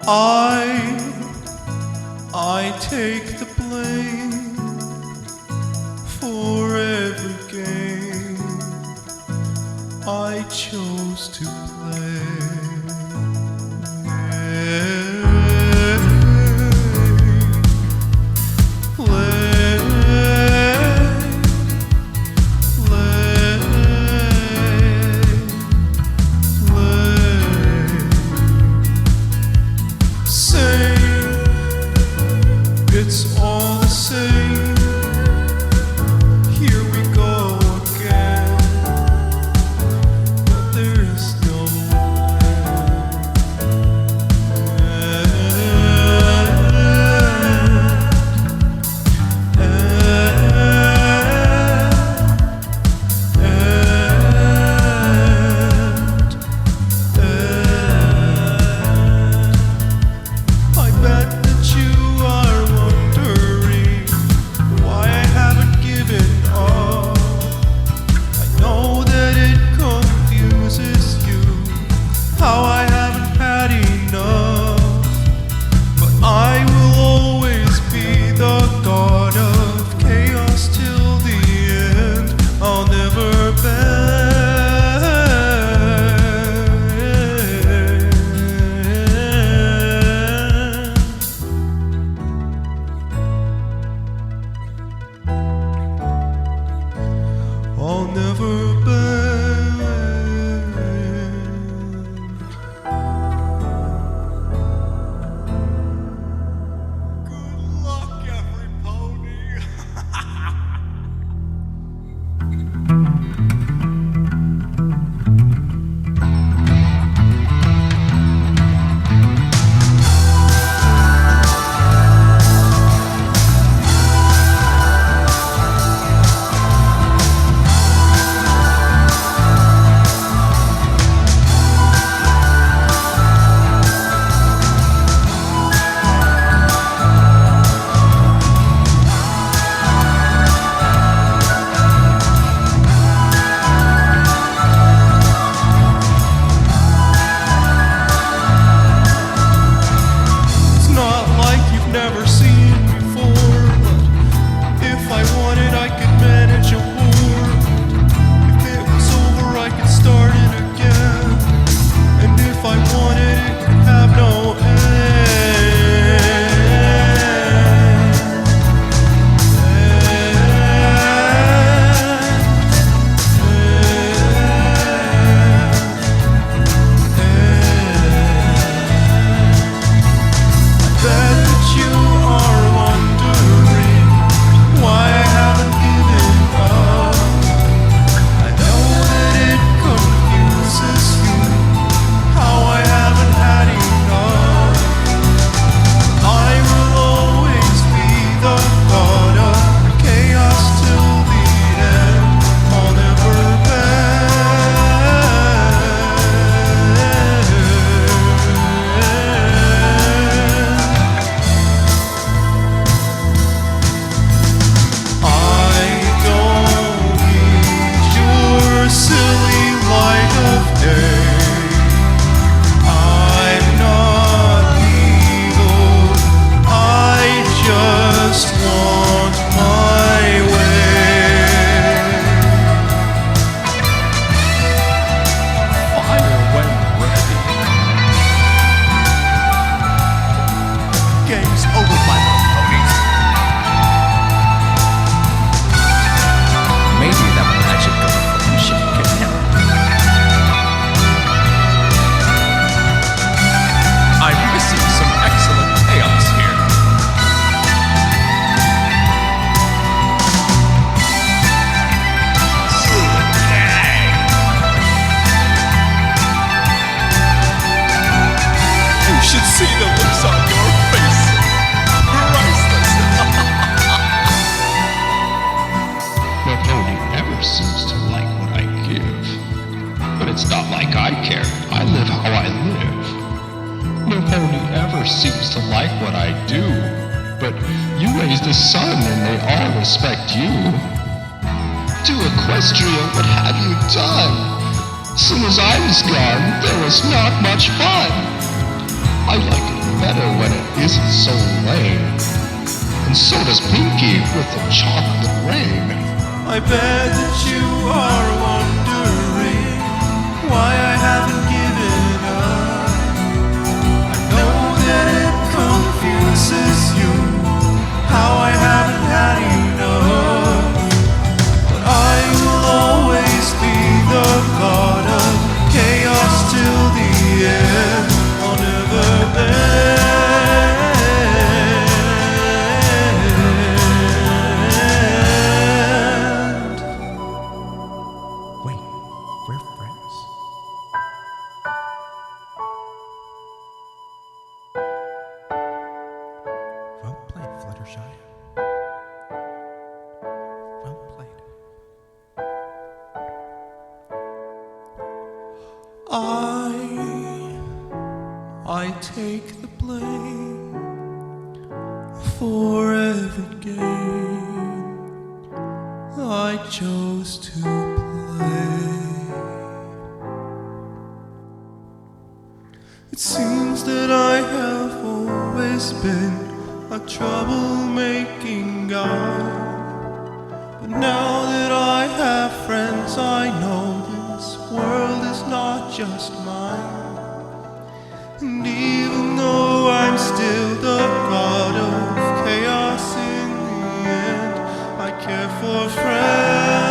I take the blame for every game I chose to play. It's all the same. Here we go again. But there is no I bet that you are wondering why I haven't given up. I know that it confuses you, how I haven't had enough. But I will always be the god of chaos till the end. I'll never bend. I'll never bend. Good luck, every pony. It's not like you've never seen before, but if I wanted, I could manage a war. If it was over, I could start it again. And if I wanted, it could have no bet that you are wondering why I haven't given up. I know that it confuses you, how I haven't had enough. I will always be the god of chaos till the end. I'll never I don't need your silly light of day. I'm not evil. I just want my way. Fire when ready. Game's over, my little ponies. Maybe that magic of friendship can help. I'm missing some excellent chaos here. You should see the looks on your face. Priceless. Nobody ever seems to like what I give. But it's not like I care. I live how I live. Nobody ever seems to like what I do. But you raised a son and they all respect you. To Equestria, what have you done? Soon as I was gone, there was not much fun. I like it better when it isn't so lame. And so does Pinky with the chocolate rain. I bet that you are wondering why I haven't given up. I know that it confuses you how I haven't had enough. But I will always be the god of chaos till the end. I'll never bend. Wait, we're friends? Well played, Fluttershy. Well played. I take the blame for every game I chose to play. It seems that I have always been a troublemaking guy, but now that I have friends, I know this world is not just mine. And even though I'm still the god of chaos in the end, I care for friends.